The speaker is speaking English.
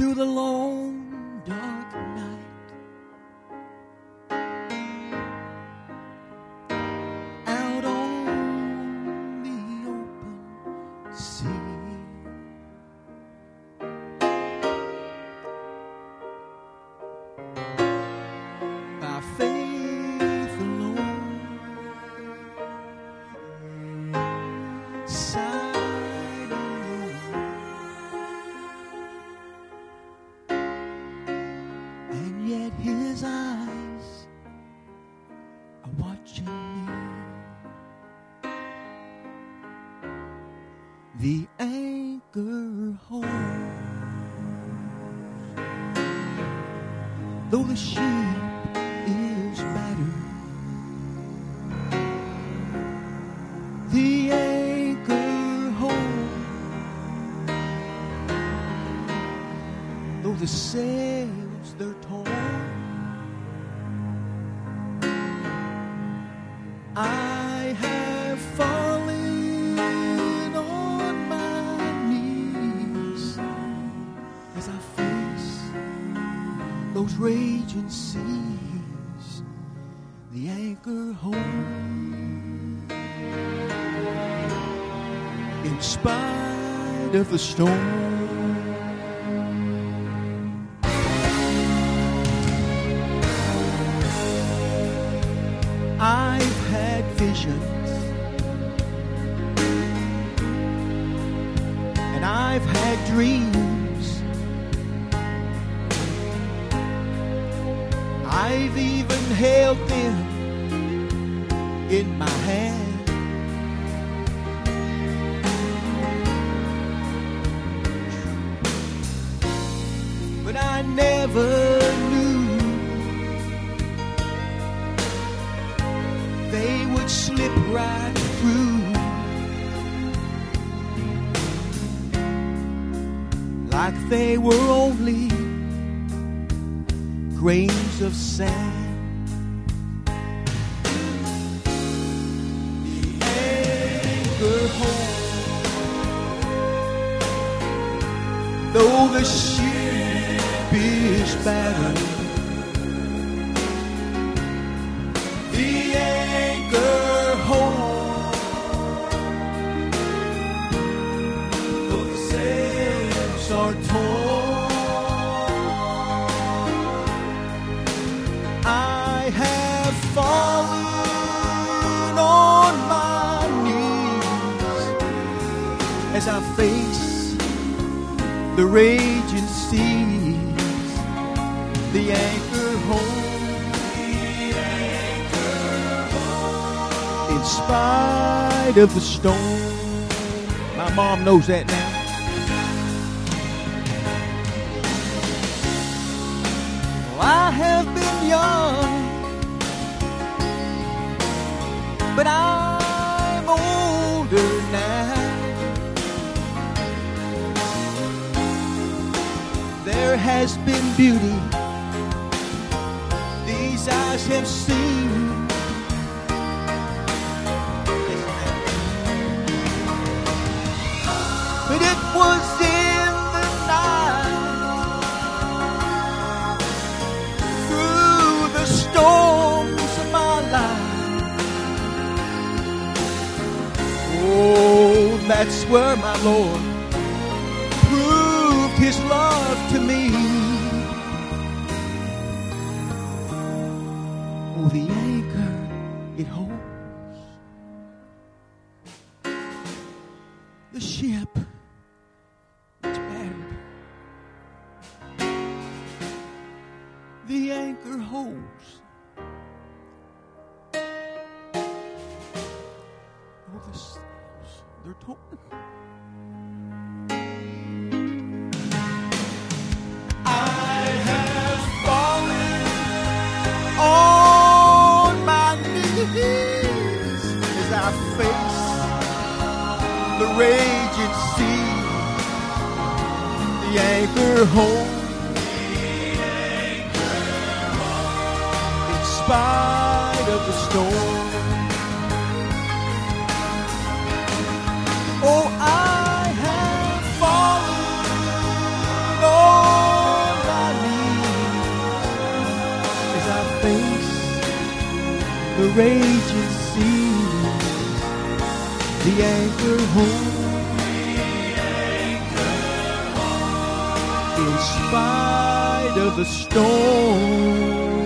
through the long dark night, out on the open sea. By faith alone, side alone, and yet his eyes are watching me. The anchor holds, though the ship is battered. The anchor holds, though the sails they're torn. I have fallen on my knees as I face those raging seas. The anchor holds in spite of the storm. I've had visions, and I've had dreams. I've even held them in my hand. But I never knew they would slip right through like they were only grains of sand. The anchor holds, though the ship is battered. The anchor holds, though the sails are torn. I have fallen on my knees as I face the raging seas. The anchor holds, in spite of the storm. My mom knows that now. Well, I have been young, but I'm older now. There has been beauty these eyes have seen. But it was in the night, through the storms of my life. Oh, that's where my Lord proved his love to me. Oh, the anchor it holds, the ship it's battered. The anchor holds, oh, the sails they're torn. On my knees as I face the raging sea. The anchor holds, in spite of the storm. Oh, I have fallen on face the raging seas, the anchor home. In spite of the storm.